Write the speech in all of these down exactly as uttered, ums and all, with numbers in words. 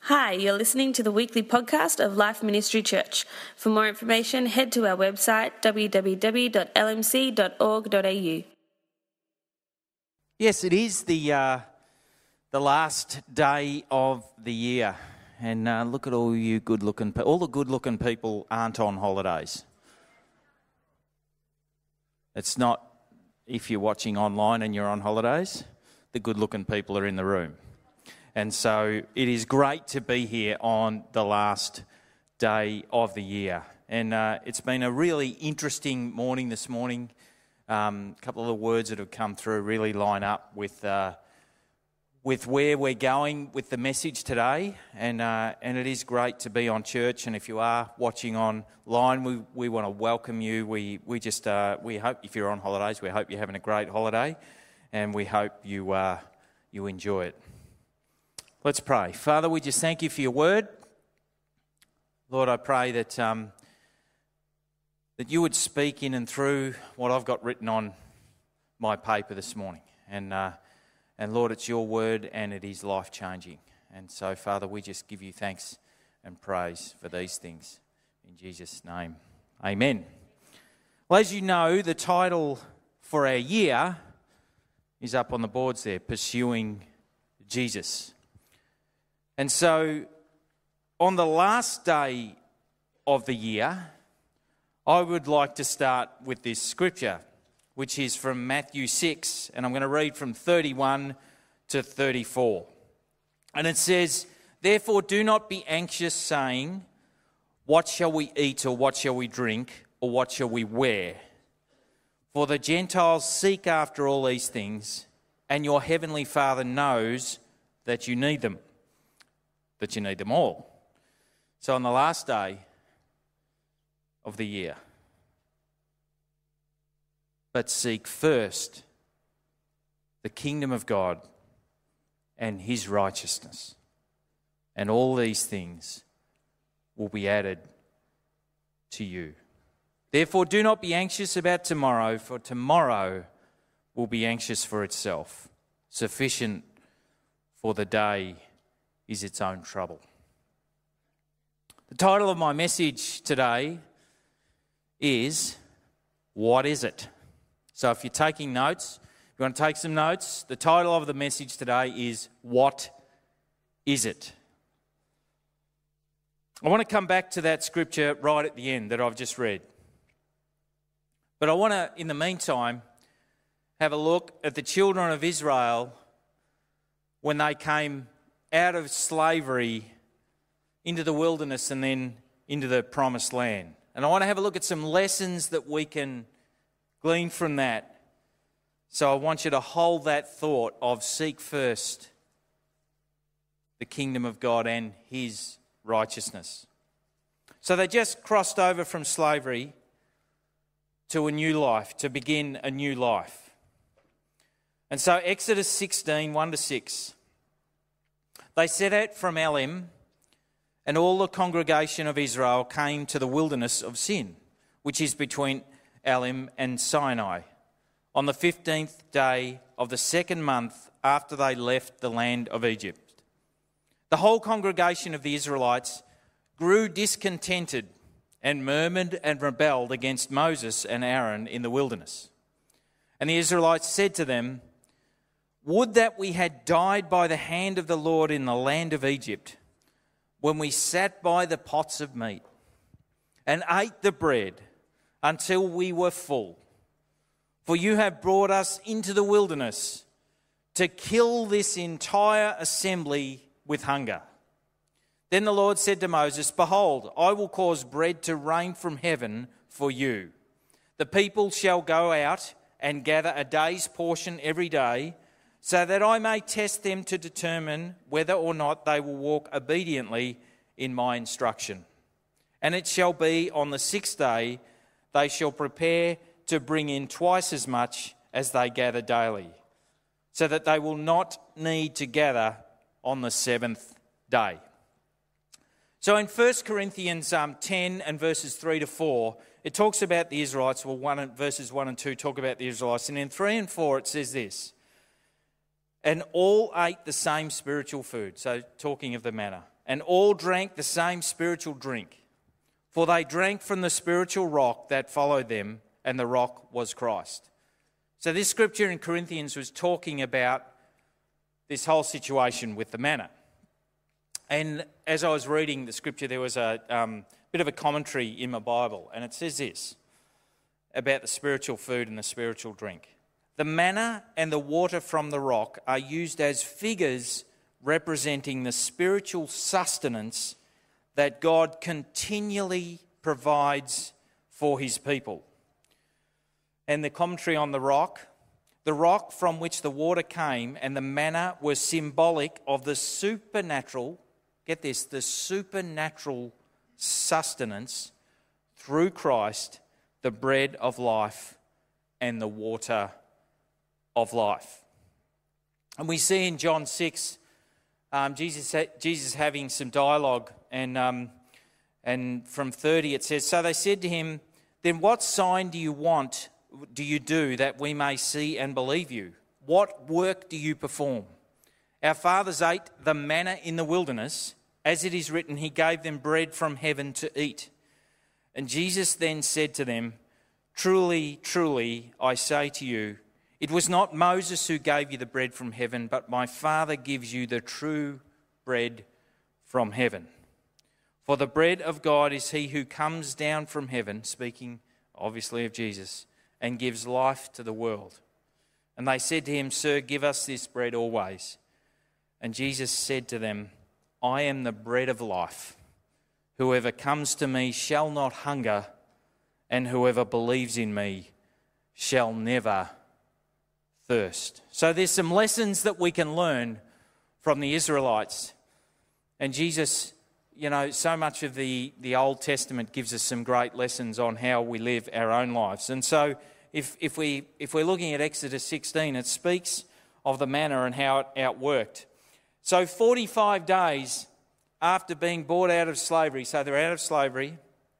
Hi, you're listening to the weekly podcast of Life Ministry Church. For more information, head to our website w w w dot l m c dot org dot a u. Yes, it is the uh, the last day of the year, and uh, look at all you good-looking people. All the good-looking people aren't on holidays. It's not if you're watching online and you're on holidays. The good-looking people are in the room. And so it is great to be here on the last day of the year. And uh, it's been a really interesting morning this morning. Um, a couple of the words that have come through really line up with uh, with where we're going with the message today. And uh, and it is great to be on church. And if you are watching online, we, we want to welcome you. We we just uh, we hope if you're on holidays, we hope you're having a great holiday, and we hope you uh, you enjoy it. Let's pray. Father, we just thank you for your word. Lord, I pray that um, that you would speak in and through what I've got written on my paper this morning. And, uh, and Lord, it's your word and it is life-changing. And so, Father, we just give you thanks and praise for these things. In Jesus' name, amen. Well, as you know, the title for our year is up on the boards there, Pursuing Jesus. And so, on the last day of the year, I would like to start with this scripture, which is from Matthew six, and I'm going to read from thirty-one to thirty-four. And it says, "Therefore do not be anxious, saying, 'What shall we eat, or what shall we drink, or what shall we wear?' For the Gentiles seek after all these things, and your heavenly Father knows that you need them." That you need them all. So on the last day of the year, but seek first the kingdom of God and his righteousness, and all these things will be added to you. Therefore do not be anxious about tomorrow, for tomorrow will be anxious for itself. Sufficient for the day is its own trouble. The title of my message today is, What is it? So if you're taking notes, if you want to take some notes, the title of the message today is, What is it? I want to come back to that scripture right at the end that I've just read. But I want to, in the meantime, have a look at the children of Israel when they came out of slavery into the wilderness and then into the promised land. And I want to have a look at some lessons that we can glean from that. So I want you to hold that thought of seek first the kingdom of God and his righteousness. So they just crossed over from slavery to a new life, to begin a new life. And so Exodus sixteen, one to six. They set out from Elim, and all the congregation of Israel came to the wilderness of Sin, which is between Elim and Sinai, on the fifteenth day of the second month after they left the land of Egypt. The whole congregation of the Israelites grew discontented and murmured and rebelled against Moses and Aaron in the wilderness. And the Israelites said to them, "Would that we had died by the hand of the Lord in the land of Egypt, when we sat by the pots of meat and ate the bread until we were full. For you have brought us into the wilderness to kill this entire assembly with hunger." Then the Lord said to Moses, "Behold, I will cause bread to rain from heaven for you. The people shall go out and gather a day's portion every day, so that I may test them to determine whether or not they will walk obediently in my instruction. And it shall be on the sixth day they shall prepare to bring in twice as much as they gather daily, so that they will not need to gather on the seventh day." So in First Corinthians um, ten and verses three to four, it talks about the Israelites. Well, one and, verses one and two talk about the Israelites. And in three and four it says this, "And all ate the same spiritual food." So talking of the manna. and all drank the same spiritual drink. For they drank from the spiritual rock that followed them, and the rock was Christ. So this scripture in Corinthians was talking about this whole situation with the manna. And as I was reading the scripture, there was a um, bit of a commentary in my Bible, and it says this about the spiritual food and the spiritual drink. The manna and the water from the rock are used as figures representing the spiritual sustenance that God continually provides for his people. And the commentary on the rock, the rock from which the water came and the manna were symbolic of the supernatural, get this, the supernatural sustenance through Christ, the bread of life and the water of life. And we see in John six, um, Jesus Jesus having some dialogue, and um, and from thirty it says, so they said to him, then what sign do you want, do you do that we may see and believe you? What work do you perform? Our fathers ate the manna in the wilderness. As it is written, he gave them bread from heaven to eat. And Jesus then said to them, truly, truly, I say to you, it was not Moses who gave you the bread from heaven, but my Father gives you the true bread from heaven. For the bread of God is he who comes down from heaven, speaking obviously of Jesus, and gives life to the world. And they said to him, Sir, give us this bread always. And Jesus said to them, I am the bread of life. Whoever comes to me shall not hunger, and whoever believes in me shall never thirst. So there's some lessons that we can learn from the Israelites. And Jesus, you know, so much of the, the Old Testament gives us some great lessons on how we live our own lives. And so if if we if we're looking at Exodus sixteen, it speaks of the manna and how it outworked. So forty-five days after being brought out of slavery, so they're out of slavery,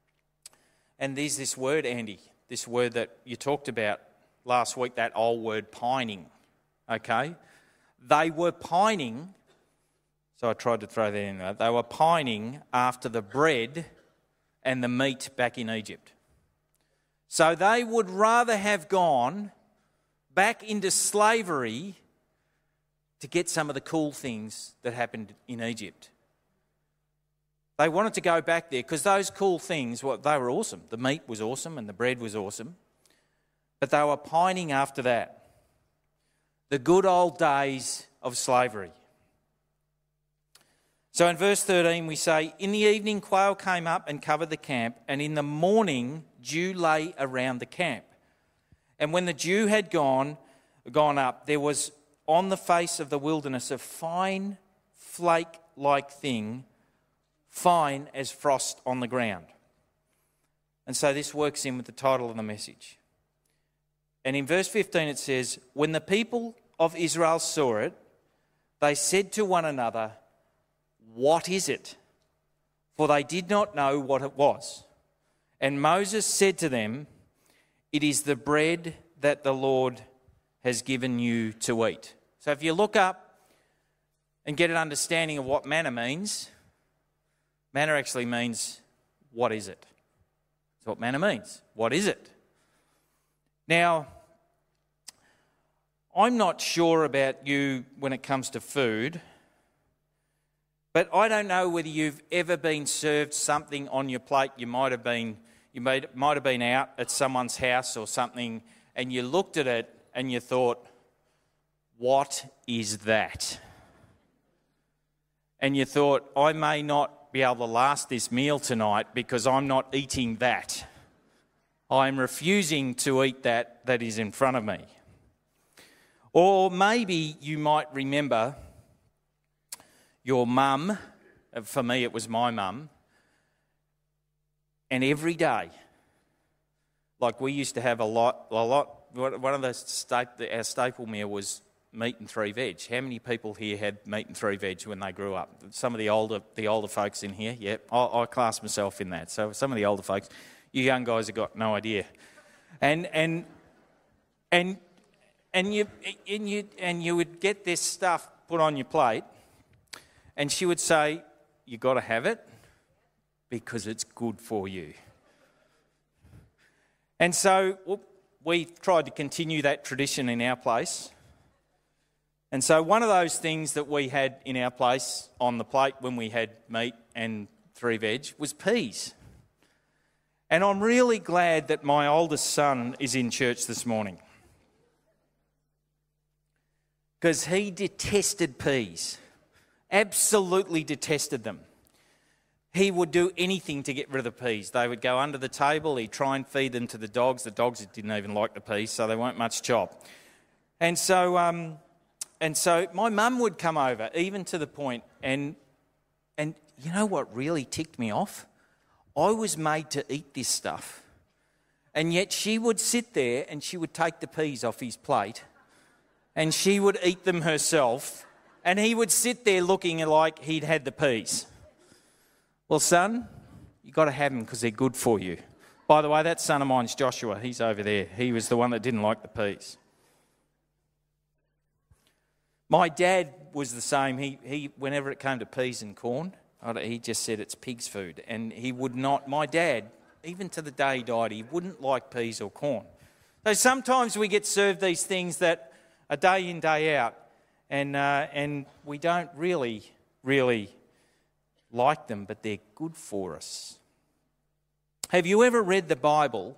and there's this word, Andy, this word that you talked about last week, that old word, pining, okay? They were pining, so I tried to throw that in there, they were pining after the bread and the meat back in Egypt. So they would rather have gone back into slavery to get some of the cool things that happened in Egypt. They wanted to go back there because those cool things, well, they were awesome. The meat was awesome and the bread was awesome. But they were pining after that. The good old days of slavery. So in verse thirteen we say, in the evening quail came up and covered the camp, and in the morning dew lay around the camp. And when the dew had gone, gone up, there was on the face of the wilderness a fine flake-like thing, fine as frost on the ground. And so this works in with the title of the message. And in verse fifteen it says, when the people of Israel saw it, they said to one another, what is it? For they did not know what it was. And Moses said to them, it is the bread that the Lord has given you to eat. So if you look up and get an understanding of what manna means, manna actually means, what is it? That's what manna means. What is it? Now, I'm not sure about you when it comes to food, but I don't know whether you've ever been served something on your plate. You might have been, you might, might have been out at someone's house or something, and you looked at it and you thought, what is that? And you thought, I may not be able to last this meal tonight because I'm not eating that. I'm refusing to eat that that is in front of me. Or maybe you might remember your mum, for me it was my mum, and every day, like we used to have a lot, a lot, one of the staple, our staple meal was meat and three veg. How many people here had meat and three veg when they grew up? Some of the older the older folks in here, yeah, I, I class myself in that. So some of the older folks, you young guys have got no idea. And and and and you and you and you would get this stuff put on your plate, and she would say, you got to have it because it's good for you. And so we tried to continue that tradition in our place. And so one of those things that we had in our place on the plate when we had meat and three veg was peas. And I'm really glad that my oldest son is in church this morning, because he detested peas, absolutely detested them. He would do anything to get rid of the peas. They would go under the table, he'd try and feed them to the dogs. The dogs didn't even like the peas, so they weren't much chop. And so um, and so my mum would come over, even to the point, and and you know what really ticked me off? I was made to eat this stuff, and yet she would sit there and she would take the peas off his plate and she would eat them herself, and he would sit there looking like he'd had the peas. Well, son, you've got to have them because they're good for you. By the way, that son of mine's Joshua. He's over there. He was the one that didn't like the peas. My dad was the same. He, he whenever it came to peas and corn, he just said it's pig's food. And he would not, my dad, even to the day he died, he wouldn't like peas or corn. So sometimes we get served these things that are day in, day out, and uh, and we don't really, really like them, but they're good for us. Have you ever read the Bible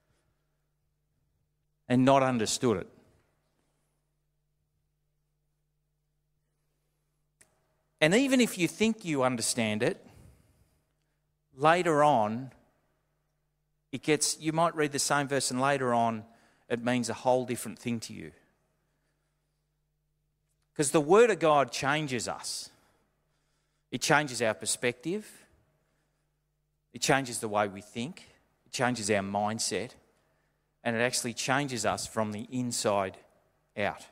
and not understood it? And even if you think you understand it, later on, it gets, you might read the same verse and later on it means a whole different thing to you. Because the Word of God changes us. It changes our perspective. It changes the way we think. It changes our mindset. And it actually changes us from the inside out.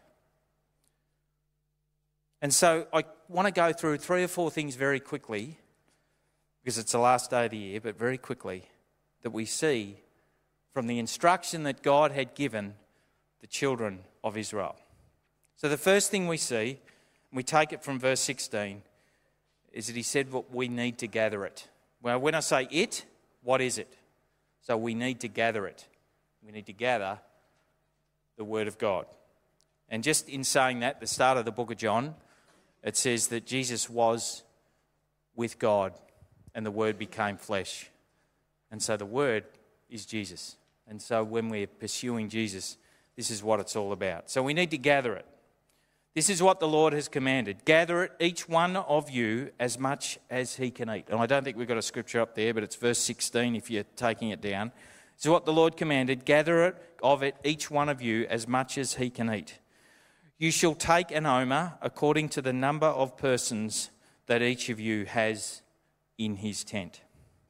And so I want to go through three or four things very quickly, because it's the last day of the year, but very quickly, that we see from the instruction that God had given the children of Israel. So the first thing we see, and we take it from verse sixteen, is that he said, well, we need to gather it. Well, when I say it, what is it? So we need to gather it. We need to gather the Word of God. And just in saying that, the start of the book of John, it says that Jesus was with God and the Word became flesh. And so the Word is Jesus. And so when we're pursuing Jesus, this is what it's all about. So we need to gather it. This is what the Lord has commanded. Gather it, each one of you, as much as he can eat. And I don't think we've got a scripture up there, but it's verse sixteen if you're taking it down. This is what the Lord commanded. Gather it of it, each one of you, as much as he can eat. You shall take an omer according to the number of persons that each of you has in his tent.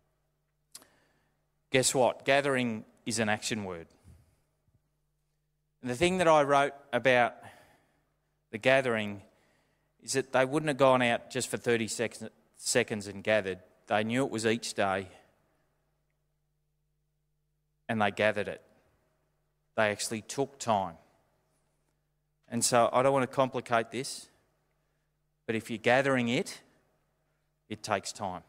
Guess what? Gathering is an action word. And the thing that I wrote about the gathering is that they wouldn't have gone out just for thirty seconds and gathered. They knew it was each day, and they gathered it. They actually took time. And so I don't want to complicate this, but if you're gathering it, it takes time.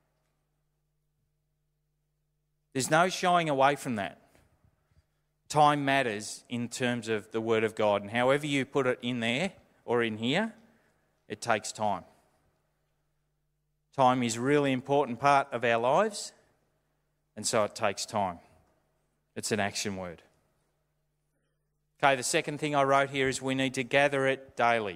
There's no shying away from that. Time matters in terms of the Word of God, and however you put it in there or in here, it takes time. Time is a really important part of our lives, and so it takes time. It's an action word. Okay, the second thing I wrote here is we need to gather it daily.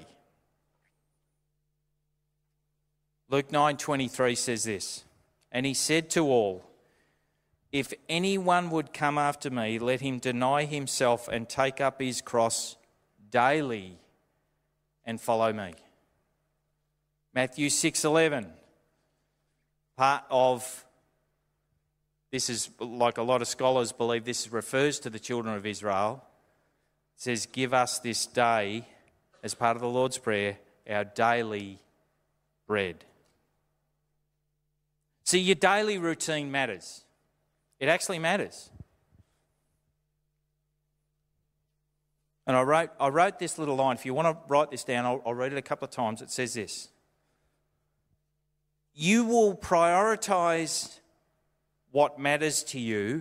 Luke nine twenty-three says this, and he said to all, if anyone would come after me, let him deny himself and take up his cross daily and follow me. Matthew six eleven, part of, this is like a lot of scholars believe this refers to the children of Israel. It says, give us this day, as part of the Lord's Prayer, our daily bread. See, your daily routine matters. It actually matters. And I wrote I wrote this little line. If you want to write this down, I'll, I'll read it a couple of times. It says this. You will prioritise what matters to you,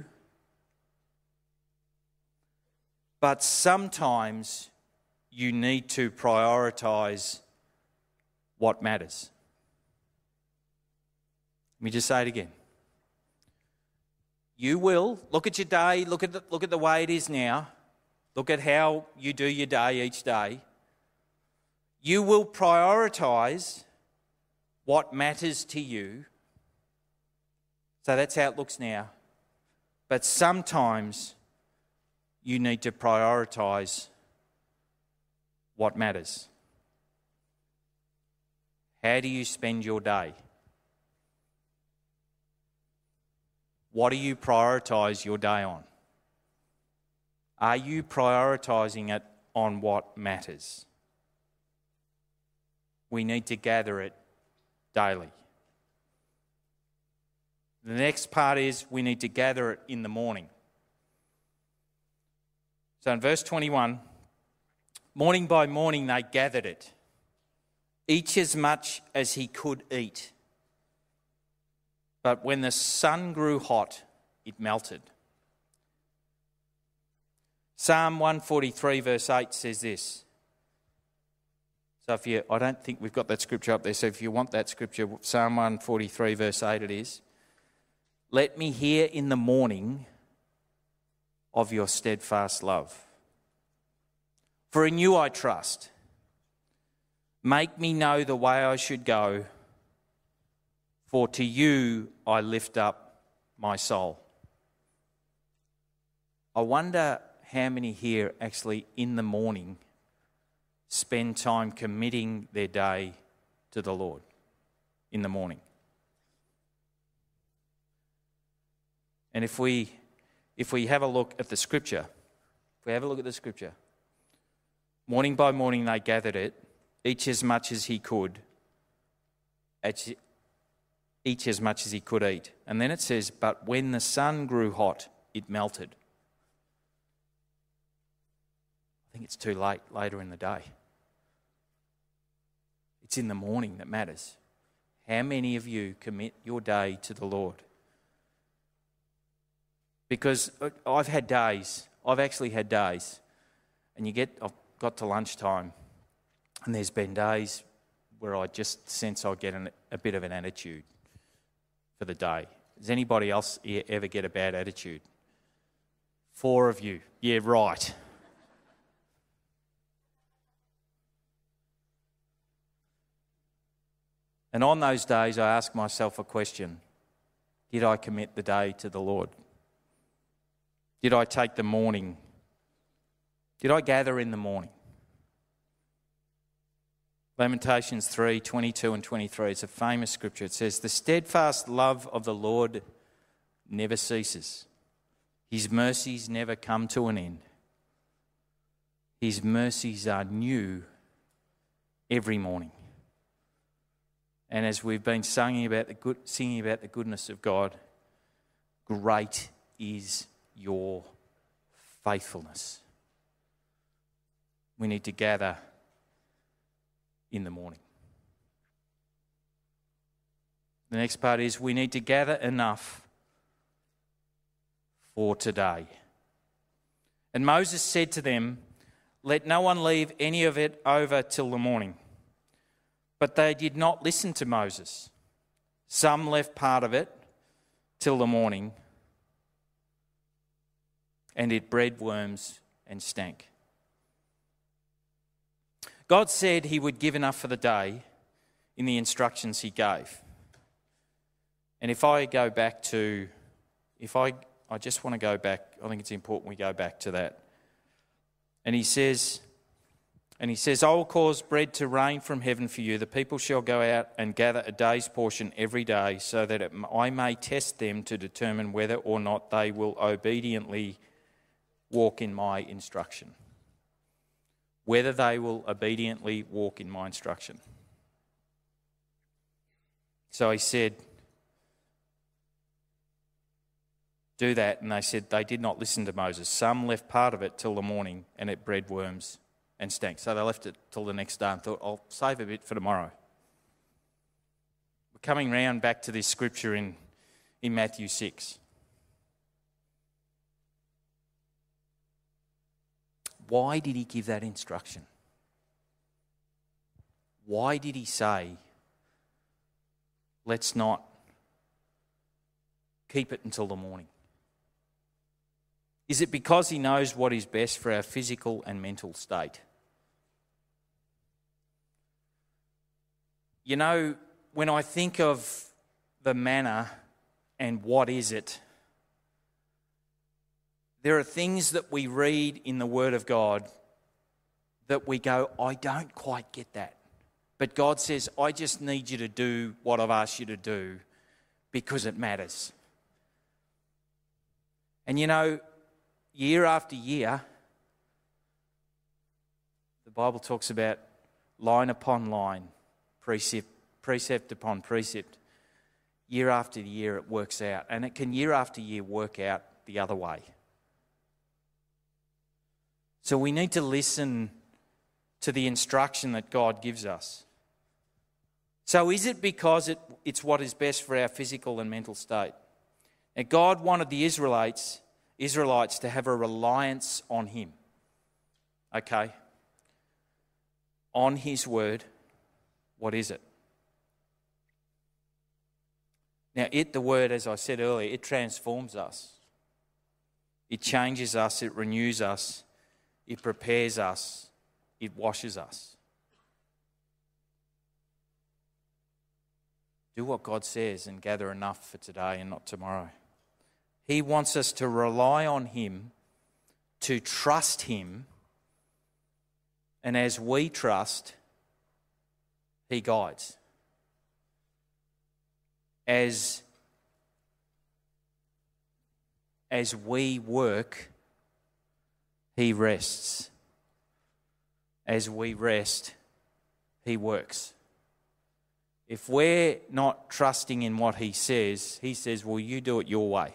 but sometimes you need to prioritise what matters. Let me just say it again. You will, look at your day, look at the, look at the way it is now, look at how you do your day each day. You will prioritise what matters to you. So that's how it looks now. But sometimes you need to prioritise what matters. How do you spend your day? What do you prioritise your day on? Are you prioritising it on what matters? We need to gather it daily. The next part is we need to gather it in the morning. So in verse twenty-one, morning by morning they gathered it, each as much as he could eat. But when the sun grew hot, it melted. Psalm one forty-three verse eight says this. So if you, I don't think we've got that scripture up there, so if you want that scripture, Psalm one forty-three verse eight it is. Let me hear in the morning of your steadfast love. For in you I trust. Make me know the way I should go, for to you I lift up my soul. I wonder how many here actually in the morning spend time committing their day to the Lord in the morning. And if we if we have a look at the scripture, if we have a look at the scripture, morning by morning they gathered it, each as much as he could, each as much as he could eat. And then it says, but when the sun grew hot, it melted. I think it's too late later in the day. It's in the morning that matters. How many of you commit your day to the Lord? Because I've had days, I've actually had days, and you get, I've got to lunchtime, and there's been days where I just sense I get an, a bit of an attitude for the day. Does anybody else ever get a bad attitude? Four of you. Yeah, right. And on those days, I ask myself a question. Did I commit the day to the Lord? Did I take the morning? Did I gather in the morning? Lamentations three, twenty-two and twenty-three. It's a famous scripture. It says, the steadfast love of the Lord never ceases. His mercies never come to an end. His mercies are new every morning. And as we've been singing about the good, singing about the goodness of God, great is your faithfulness. We need to gather in the morning. The next part is we need to gather enough for today. And Moses said to them, let no one leave any of it over till the morning. But they did not listen to Moses. Some left part of it till the morning, and it bred worms and stank. God said he would give enough for the day in the instructions he gave. And if I go back to, if I, I just want to go back, I think it's important we go back to that. And he says, and he says, I will cause bread to rain from heaven for you. The people shall go out and gather a day's portion every day, so that it, I may test them to determine whether or not they will obediently walk in my instruction. Whether they will obediently walk in my instruction. So he said, do that. And they said they did not listen to Moses. Some left part of it till the morning, and it bred worms and stank. So they left it till the next day and thought, I'll save a bit for tomorrow. We're coming round back to this scripture in, in Matthew six. Why did he give that instruction? Why did he say, let's not keep it until the morning? Is it because he knows what is best for our physical and mental state? You know, when I think of the manna and what is it, there are things that we read in the Word of God that we go, I don't quite get that. But God says, I just need you to do what I've asked you to do because it matters. And you know, year after year, the Bible talks about line upon line, precept, precept upon precept. Year after year it works out. And it can year after year work out the other way. So we need to listen to the instruction that God gives us. So is it because it, it's what is best for our physical and mental state? Now God wanted the Israelites, Israelites to have a reliance on Him. Okay? On His word. What is it? Now it, the word, as I said earlier, it transforms us. It changes us, it renews us, it prepares us, it washes us. Do what God says and gather enough for today and not tomorrow. He wants us to rely on Him, to trust Him, and as we trust, He guides. As, as we work, He rests. As we rest, He works. If we're not trusting in what He says, He says, well, you do it your way.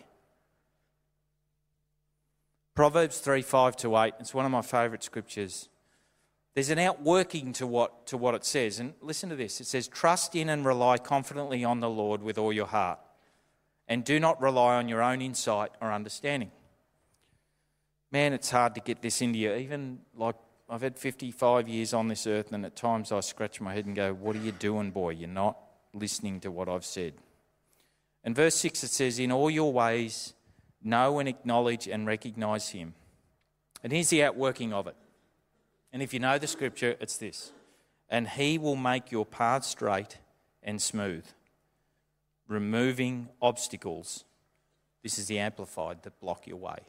Proverbs three, five to eight, it's one of my favourite scriptures. There's an outworking to what, to what it says. And listen to this. It says, trust in and rely confidently on the Lord with all your heart. And do not rely on your own insight or understanding. Man, it's hard to get this into you. Even like I've had fifty-five years on this earth, and at times I scratch my head and go, what are you doing, boy? You're not listening to what I've said. In verse six it says, in all your ways, know and acknowledge and recognise Him. And here's the outworking of it. And if you know the scripture, it's this. And He will make your path straight and smooth, removing obstacles. This is the Amplified that block your way.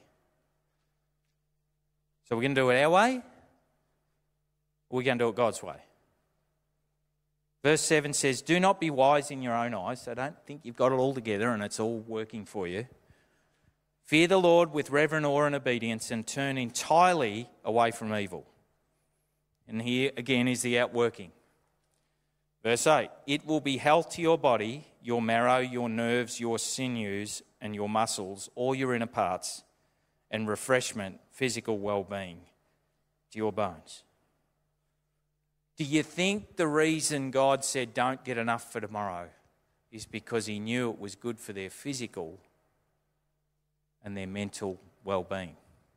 So we're going to do it our way, or we're going to do it God's way. Verse seven says, do not be wise in your own eyes. So don't think you've got it all together and it's all working for you. Fear the Lord with reverent awe and obedience, and turn entirely away from evil. And here again is the outworking. Verse eight, it will be health to your body, your marrow, your nerves, your sinews and your muscles, all your inner parts, and refreshment, physical well-being to your bones. Do you think the reason God said don't get enough for tomorrow is because He knew it was good for their physical and their mental well-being?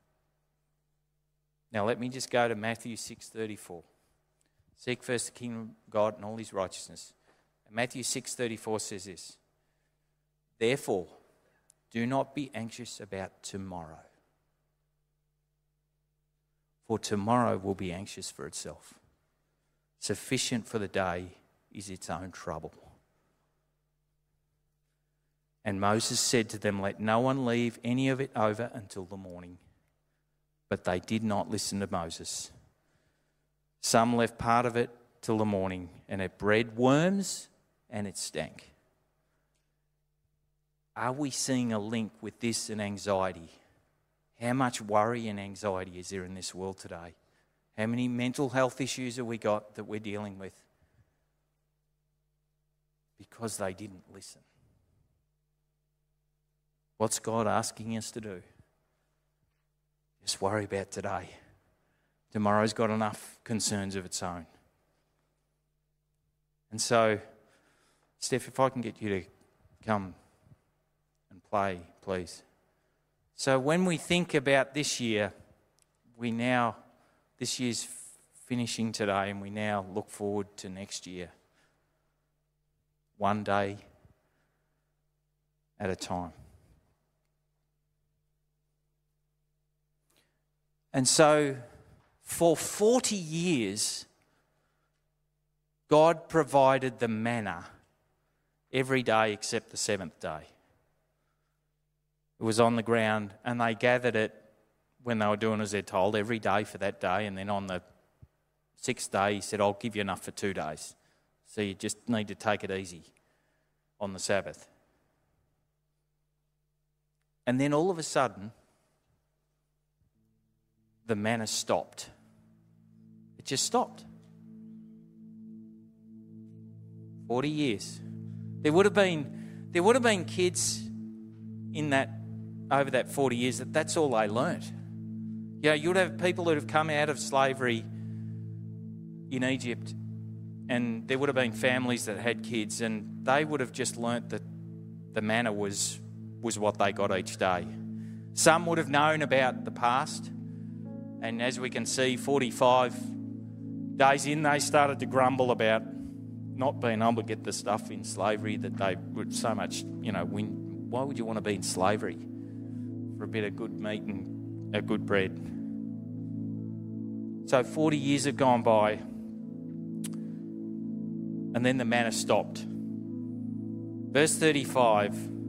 Now let me just go to Matthew six thirty-four. Seek first the kingdom of God and all His righteousness. And Matthew six thirty-four says this, therefore, do not be anxious about tomorrow, for tomorrow will be anxious for itself. Sufficient for the day is its own trouble. And Moses said to them, let no one leave any of it over until the morning. But they did not listen to Moses. Some left part of it till the morning, and it bred worms and it stank. Are we seeing a link with this and anxiety? How much worry and anxiety is there in this world today? How many mental health issues have we got that we're dealing with? Because they didn't listen. What's God asking us to do? Just worry about today. Tomorrow's got enough concerns of its own. And so, Steph, if I can get you to come and play, please. So when we think about this year, we now, this year's finishing today, and we now look forward to next year. One day at a time. And so, for forty years, God provided the manna every day except the seventh day. It was on the ground, and they gathered it when they were doing as they're told, every day for that day, and then on the sixth day, he said, I'll give you enough for two days. So you just need to take it easy on the Sabbath. And then all of a sudden, the manna stopped. It just stopped. Forty years. There would have been, there would have been kids in that over that forty years that that's all they learnt. You know, you would have people that have come out of slavery in Egypt, and there would have been families that had kids, and they would have just learnt that the manna was was what they got each day. Some would have known about the past, and as we can see, forty-five days in, they started to grumble about not being able to get the stuff in slavery that they would so much, you know, when, why would you want to be in slavery for a bit of good meat and a good bread? So forty years have gone by, and then the manna stopped. Verse thirty-five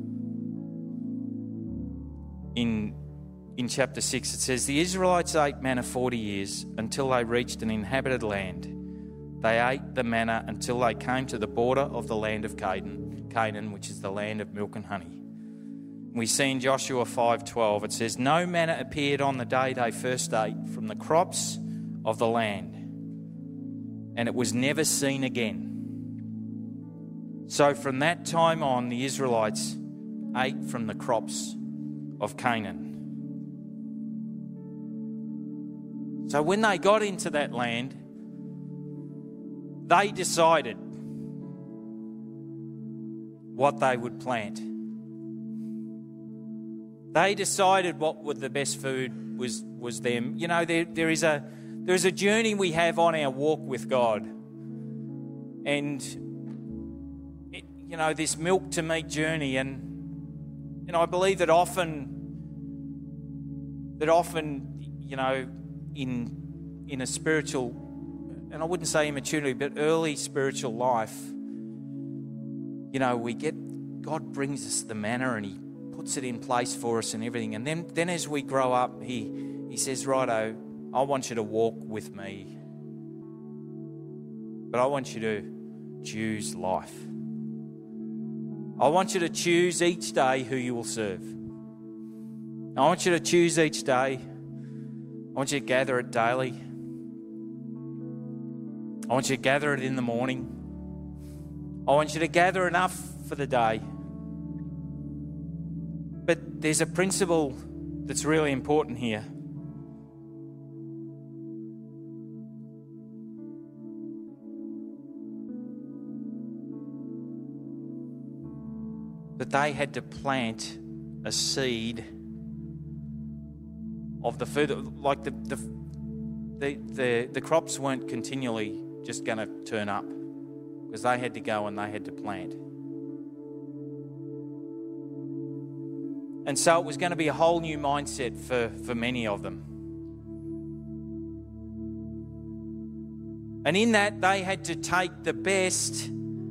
in, in chapter six, it says, the Israelites ate manna forty years until they reached an inhabited land. They ate the manna until they came to the border of the land of Canaan, Canaan, which is the land of milk and honey. We see in Joshua five twelve, it says, no manna appeared on the day they first ate from the crops of the land, and it was never seen again. So from that time on, the Israelites ate from the crops of Canaan. So when they got into that land, they decided what they would plant. They decided what would the best food was was them. You know, there there is a there is a journey we have on our walk with God, and it, you know, this milk to meat journey, and you know, I believe that often that often you know in in a spiritual, and I wouldn't say immaturity, but early spiritual life, you know, we get, God brings us the manna and He puts it in place for us and everything. And then, then as we grow up, He He says, righto, I want you to walk with me, but I want you to choose life. I want you to choose each day who you will serve. I want you to choose each day. I want you to gather it daily. I want you to gather it in the morning. I want you to gather enough for the day. But there's a principle that's really important here. That they had to plant a seed of the food, like the the the, the, the crops weren't continually just going to turn up, because they had to go and they had to plant. And so it was going to be a whole new mindset for, for many of them. And in that, they had to take the best,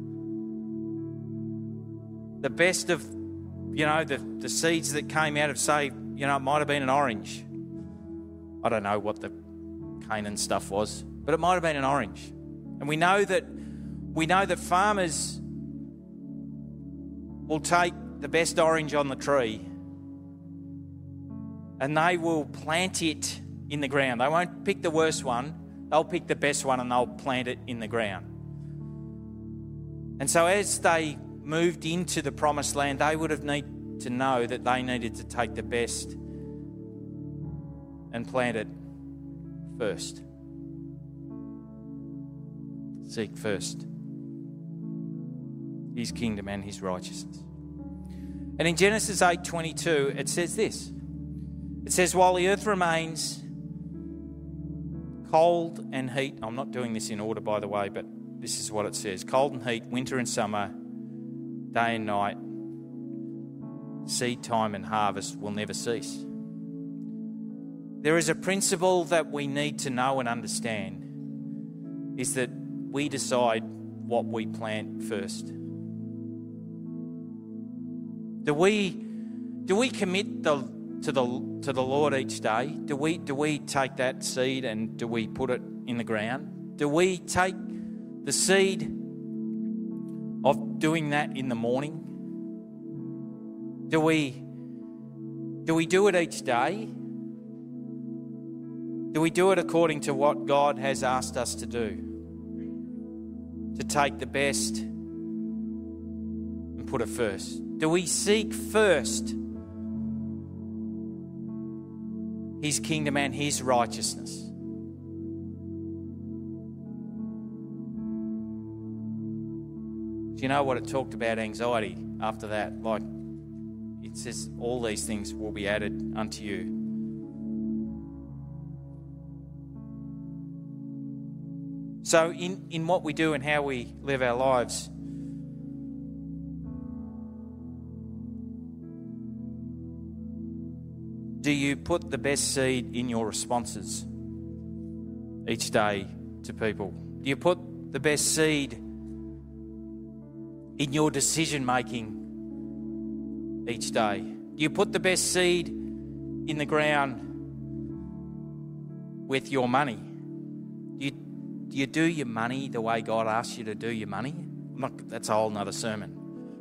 the best of, you know, the, the seeds that came out of, say, you know, it might have been an orange. I don't know what the Canaan stuff was, but it might have been an orange. And we know that we know that farmers will take the best orange on the tree and they will plant it in the ground. They won't pick the worst one, they'll pick the best one and they'll plant it in the ground. And so as they moved into the promised land, they would have need to know that they needed to take the best and plant it first. Seek first. his kingdom and his righteousness. And in Genesis eight twenty-two, it says this. It says, while the earth remains cold and heat, I'm not doing this in order, by the way, but this is what it says. Cold and heat, winter and summer, day and night, seed time and harvest will never cease. There is a principle that we need to know and understand, is that we decide what we plant first. Do we do we commit the, to the to the Lord each day? Do we do we take that seed and do we put it in the ground? Do we take the seed of doing that in the morning? Do we do we do it each day? Do we do it according to what God has asked us to do? To take the best and put it first? Do we seek first his kingdom and his righteousness? Do you know what it talked about anxiety after that? Like, it says all these things will be added unto you. So in, in what we do and how we live our lives, do you put the best seed in your responses each day to people? Do you put the best seed in your decision making each day? Do you put the best seed in the ground with your money? Do you, do you do your money the way God asks you to do your money? I'm not, that's a whole nother sermon.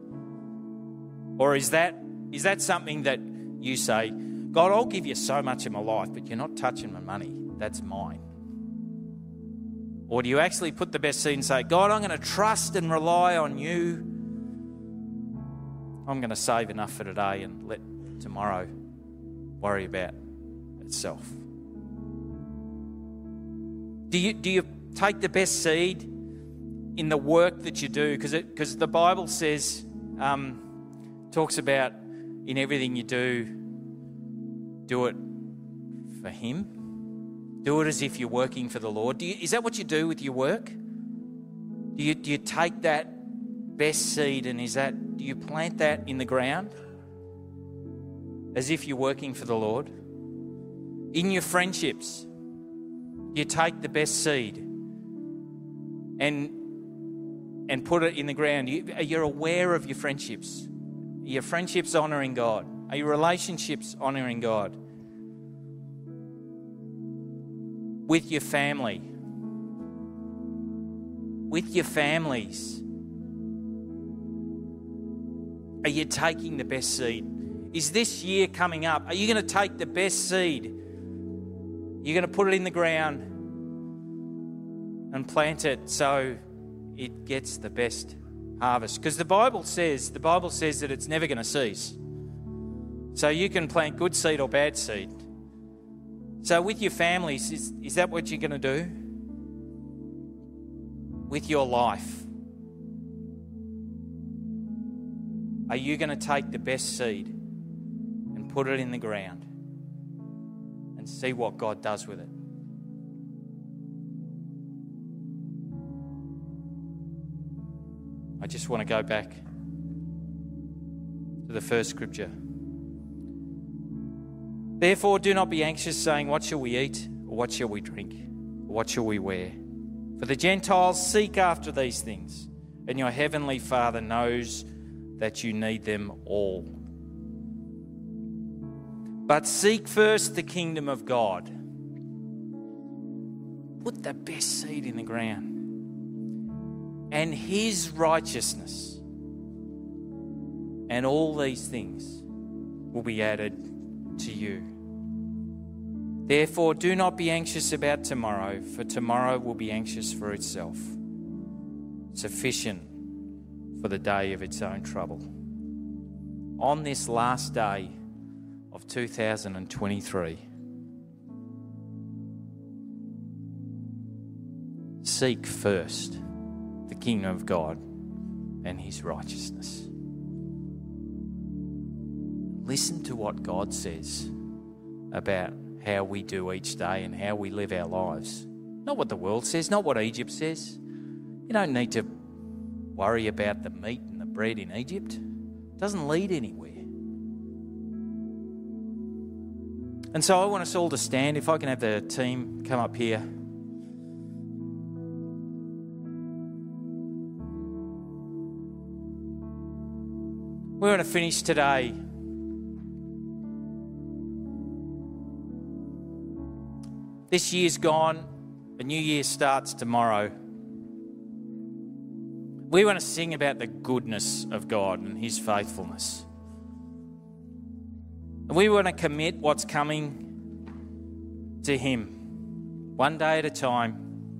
Or is that is that something that you say, God, I'll give you so much in my life, but you're not touching my money. That's mine. Or do you actually put the best seed and say, God, I'm going to trust and rely on you. I'm going to save enough for today and let tomorrow worry about itself. Do you do you take the best seed in the work that you do? Because because the Bible says, um, talks about in everything you do, do it for him. Do it as if you're working for the Lord. Do you, is that what you do with your work? Do you do you take that best seed and is that do you plant that in the ground as if you're working for the Lord? In your friendships, you take the best seed and and put it in the ground. You, you're aware of your friendships. Are your friendships honouring God? Are your relationships honouring God? With your family. With your families. Are you taking the best seed? Is this year coming up? Are you going to take the best seed? You're going to put it in the ground and plant it so it gets the best harvest. Because the Bible says, the Bible says that it's never going to cease. So you can plant good seed or bad seed. So with your families, is, is that what you're going to do? With your life? Are you going to take the best seed and put it in the ground and see what God does with it? I just want to go back to the first scripture. Therefore, do not be anxious, saying, what shall we eat, or what shall we drink, or what shall we wear? For the Gentiles seek after these things, and your heavenly Father knows that you need them all. But seek first the kingdom of God. Put the best seed in the ground. And his righteousness. And all these things will be added to you. Therefore, do not be anxious about tomorrow, for tomorrow will be anxious for itself. Sufficient for the day of its own trouble. On this last day of two thousand twenty-three, seek first the kingdom of God and his righteousness. Listen to what God says about how we do each day and how we live our lives. Not what the world says, not what Egypt says. You don't need to worry about the meat and the bread in Egypt. It doesn't lead anywhere. And so I want us all to stand. If I can have the team come up here. We're going to finish today this year's gone, a new year starts tomorrow. We want to sing about the goodness of God and his faithfulness. And we want to commit what's coming to him, one day at a time.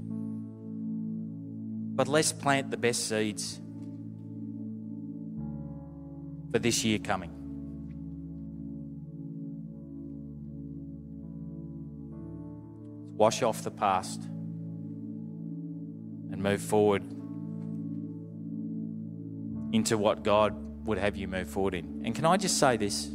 But let's plant the best seeds for this year coming. Wash off the past and move forward into what God would have you move forward in. And can I just say this?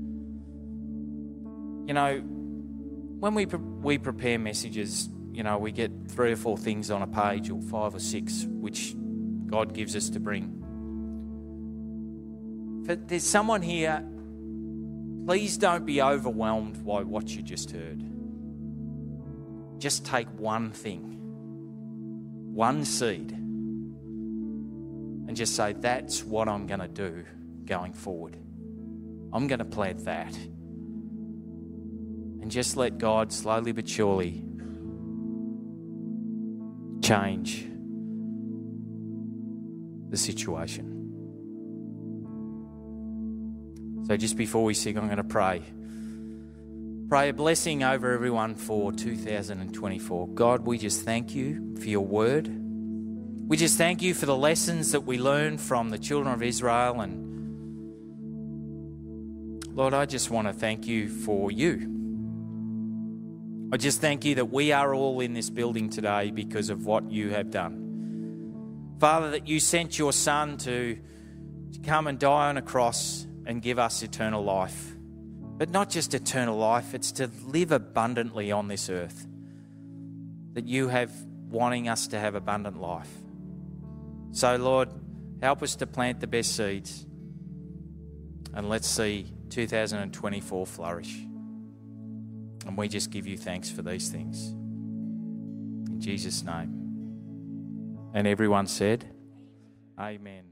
You know, when we pre- we prepare messages, you know, we get three or four things on a page, or five or six, which God gives us to bring. If there's someone here, please don't be overwhelmed by what you just heard. Just take one thing, one seed, and just say, that's what I'm going to do going forward. I'm going to plant that. And just let God slowly but surely change the situation. So just before we sing, I'm going to pray. Pray a blessing over everyone for two thousand twenty-four. God, we just thank you for your word. We just thank you for the lessons that we learned from the children of Israel. And Lord, I just want to thank you for you. I just thank you that we are all in this building today because of what you have done. Father, that you sent your Son to, to come and die on a cross and give us eternal life. But not just eternal life, it's to live abundantly on this earth. That you have wanting us to have abundant life. So, Lord, help us to plant the best seeds. And let's see two thousand twenty-four flourish. And we just give you thanks for these things. In Jesus' name. And everyone said, Amen.